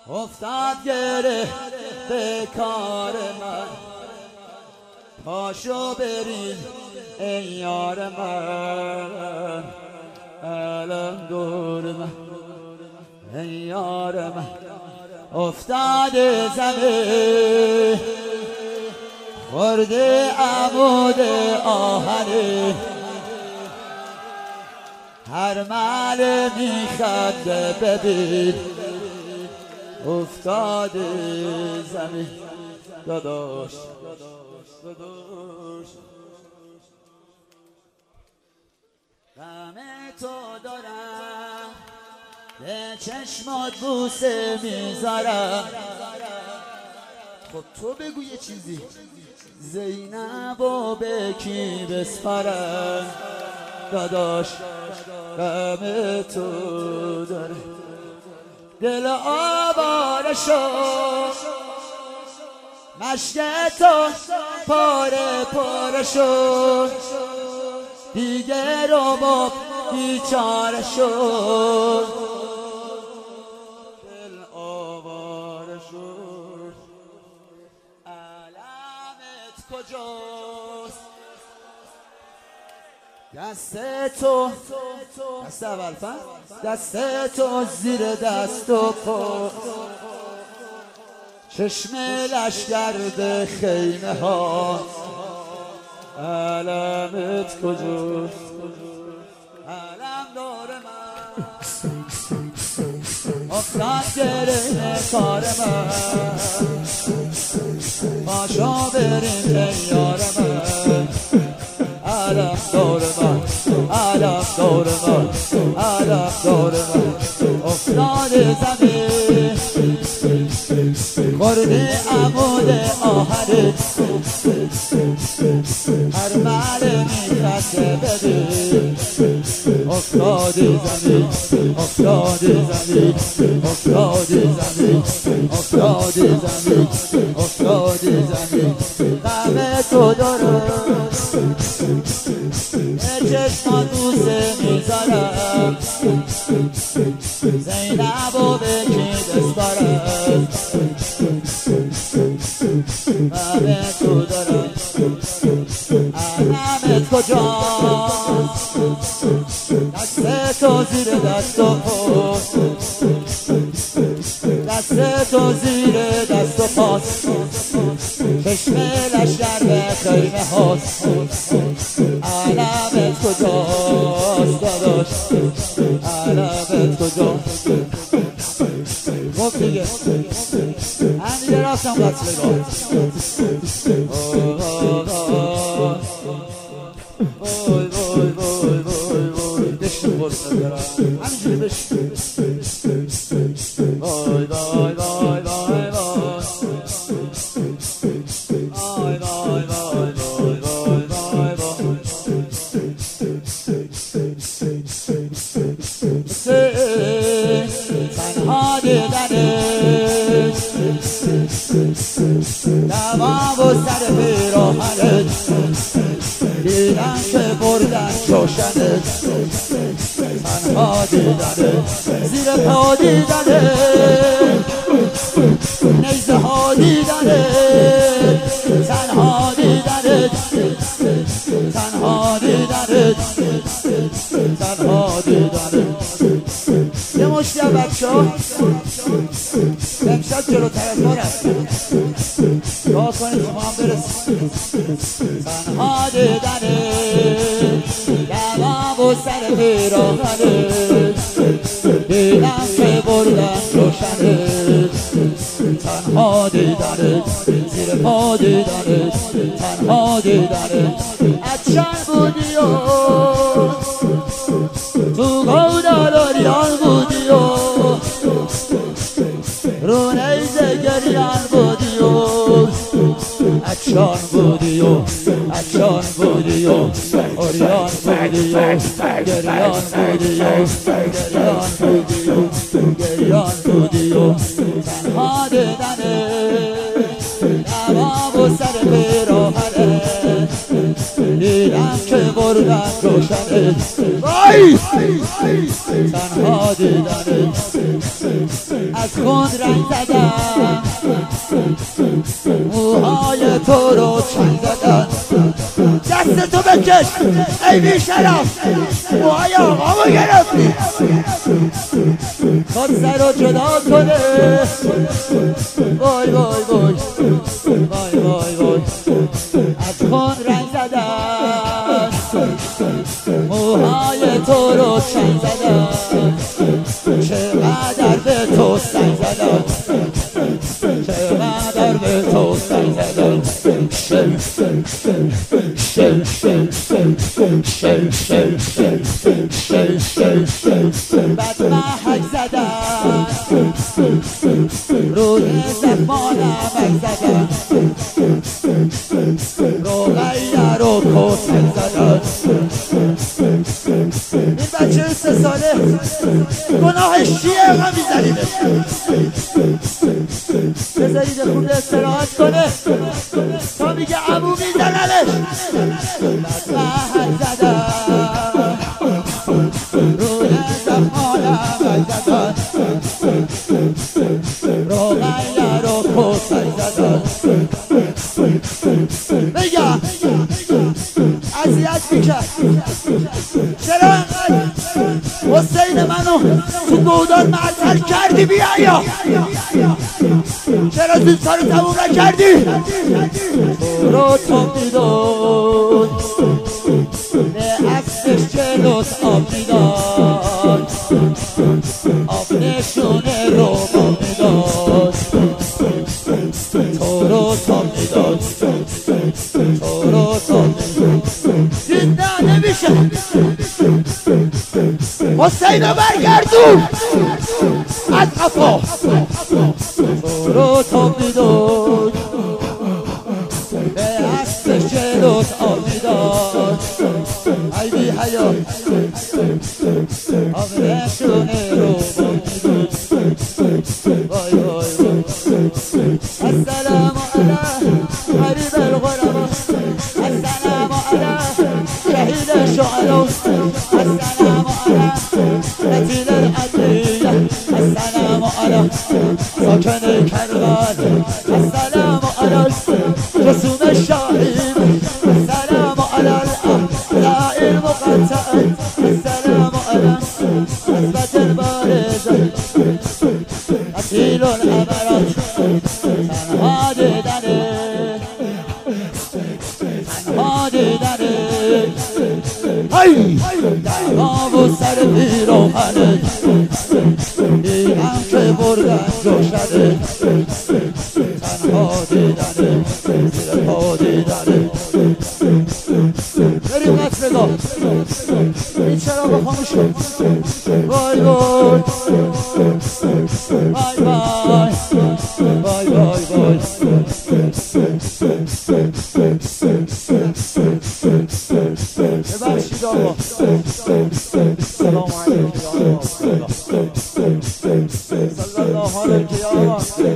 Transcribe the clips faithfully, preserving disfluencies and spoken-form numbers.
افتاد گره به کار من، پاشو بریم ای یار من، الان دور من ای یار من. افتاد زمین خورده عمود آهنی، هر مل میخنده ببین افتاد زمین. داداش داداش غم تو دارم، به چشمات بوسه میذارم. خب تو بگو یه چیزی، زینب و به کی بسپارم؟ داداش غم تو داره، دل آواره شد، مشک تو پاره پاره شد، دیگه رو با بیچاره شد، دل آواره شد. علمت کجاست؟ دست تو، دست اول فن، دست تو زیر دست و پا، چشم لشگرد خیمه ها. علمت کجاست؟ علم دار من افتاد گره کار من، پاشو بریم ای یار من، علم دار من، علم دار من، علم دار من. افتاد زمین خورده عمود آهنی، هر مل میخنده ببین افتاد زمین، افتاد زمین، افتاد زمین، افتاد زمین، افتاد زمین. غم تو دارم، به چشمات بوسه میذارم، زینب و به کی بسپارم؟ غم تو دارم، علمت کجاست؟ دست تو زیر دست و پا، دست تو زیر دست و پاست، چشم لشگر به خیمه هاست. علمت کجاست داداش؟ علمت کجاست؟ خب دیگه هم دیگه رفتم قتل گاه. وای وای وای وای وای بشتیم برسه دارم همینجوری بشتیم. وای وای وای وای وای وای وای وای وای وای وای تنها دیدنش، دوام و سر پیراهنش، دیدم که بردن جوشنش، تنها دیدنش، زیر پا دیدنش، نیزه ها دیدنش، تنها دیدنش، تنها دیدنش، تنها دیدنش. یه مشتی از بچه ها امشب جلوتر از ما رفتن، دعا کنید که ما هم برسیم. تنها دیدنش، دوام و سر پیراهنش، دیدم که بردن روشنش، تنها دیدنش، زیر پا دیدنش، تنها دیدنش. عطشان بودی و تو گودالاریان بودی و رو نیزه گریان بودی و عطشان بودی و عطشان بودی و اوریان بودی و گریان بودی و گریان بودی و گریان بودی و تنها دیدنش، دوام و سر پیراهنش، دیدم که بردن روشنش. وای تنها دیدنش، از خون رنگ زدم موهای تو رو چنگ زدم دست تو بکش ای بی شرف موهای آقامو گرفتی خود سر رو جدا کنه وای وای وای وای وای وای از خون رنگ زدم موهای تو رو چنگ زدم چقدر به تو سنگ زدم چقدر به تو سنگ زدم شل شل شل شل شل شل شل شل بعد محک زدم روی زخمانم زدم روغیه رو کسک زدم این بچه سه ساله گناه شیعه هم میزنیدش بذارید خود استراحت کنه تا میگه عمو میزننش بعد محک زدم روی زخمانم زدم روغیه رو کسک زدم بگم اذیت میکرد چرا انقدر حسین منو تو گودان معطل کردی بیا چرا زود کارو تموم نکردی رو تو میدون به عکسش جلوت آب میداد آب نشونه رو با میداد تو رو تا میداد تو رو تا میداد زنده نمیشه حسین رو برگردون از قفا تو رو تا میداد به عکسش جلوت آب میداد ای بی حیا آب نشونه رو با میداد وای وای وای السلام علیه غریب الغربا السلام علیه شهید الشهدا السلام علیه قتیل العدلیه السلام علیه ساکن کربلا السلام علیه رسوم الشاهین السلام علیه الاعداء المقطع السلام علیه حسبة البارزه قتیل الامرات تنها دیدنه تنها دیدنه های دعوام و سر پیراهنه دیدم که بردن جوشنه تنها دیدنه زیر پا دیدنه بریم قصر نگاه این چراغ خاموش کن وای وای وای وای وای وای وای ببخشید آقا سلام علیکم صلی الله علیک یا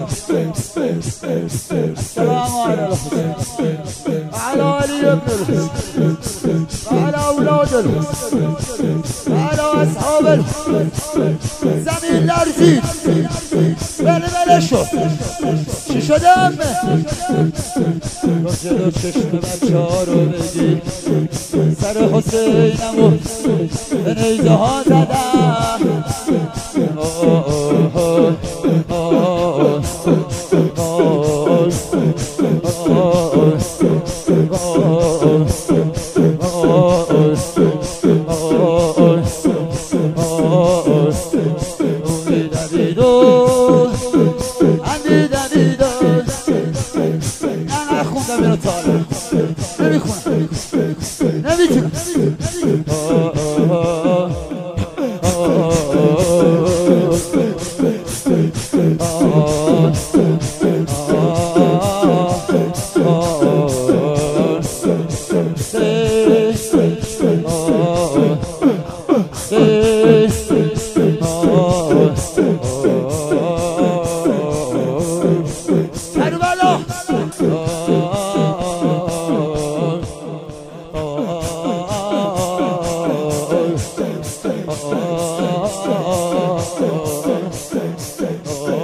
السلام علیکم وعلى علی ابن الحسین وعلى اولاد الحسین وعلى اصحاب الحسین زمین لرزید بله بله شد چی شده امه رو جلو چشم بچه ها رو بگی سر حسینمو به نیزه ها زدم Oh